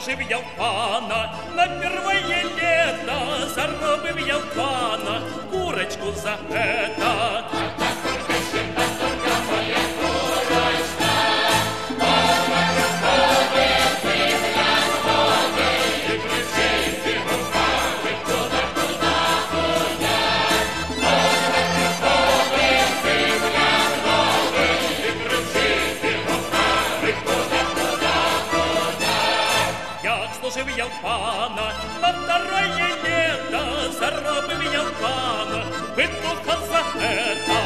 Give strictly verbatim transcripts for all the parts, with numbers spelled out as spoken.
служив я в пана, на первое лето заробив я в пана курочку за это. Служив я в пана, на второе лето заробив я в пана петуха за это.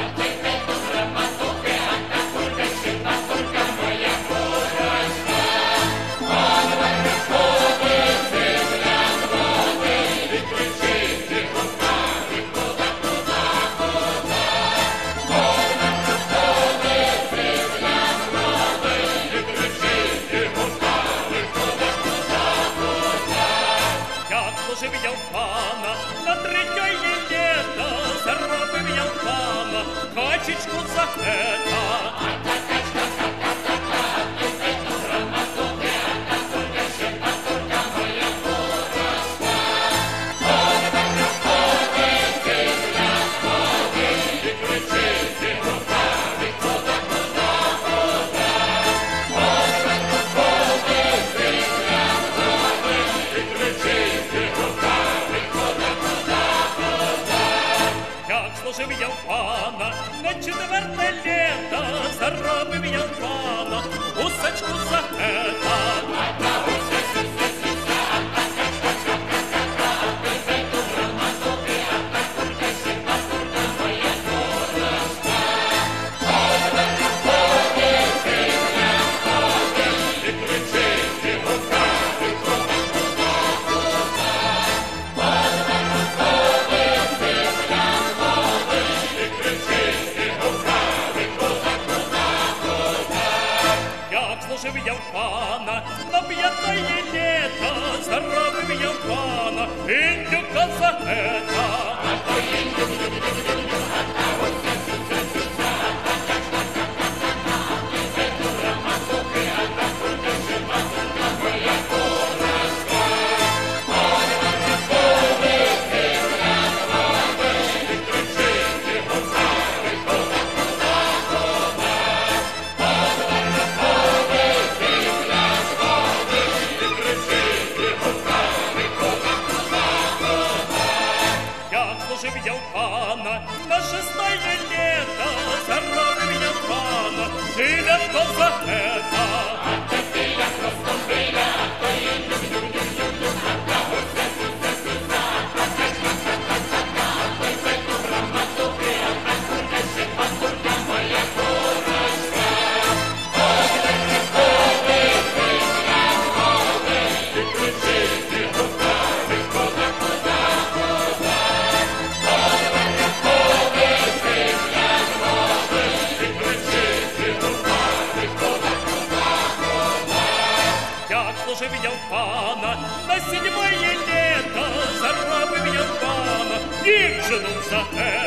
Служив я в пана, на третє літо заробив я в пана качечку за это. Служив я в пана, на четверте лето заробив я в пана гусочку за это. Служив я в пана, на п'яте лето заробив я в пана індюка за это. Служив я в пана, на шестое лето заробив я в пана телятко за это. Служив я в пана, на седьмое лето заробив я в пана дівчину за те.